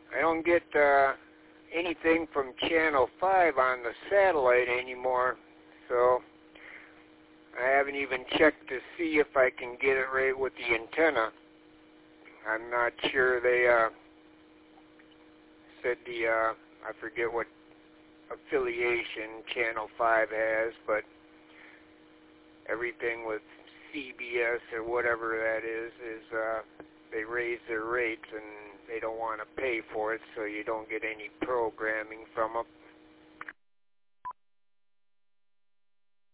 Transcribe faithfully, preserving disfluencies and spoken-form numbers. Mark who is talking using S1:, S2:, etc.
S1: I don't get uh, anything from Channel five on the satellite anymore, so I haven't even checked to see if I can get it right with the antenna. I'm not sure. They uh, said the, uh, I forget what affiliation Channel five has, but everything with C B S or whatever that is, is uh, they raise their rates and they don't want to pay for it, so you don't get any programming from them.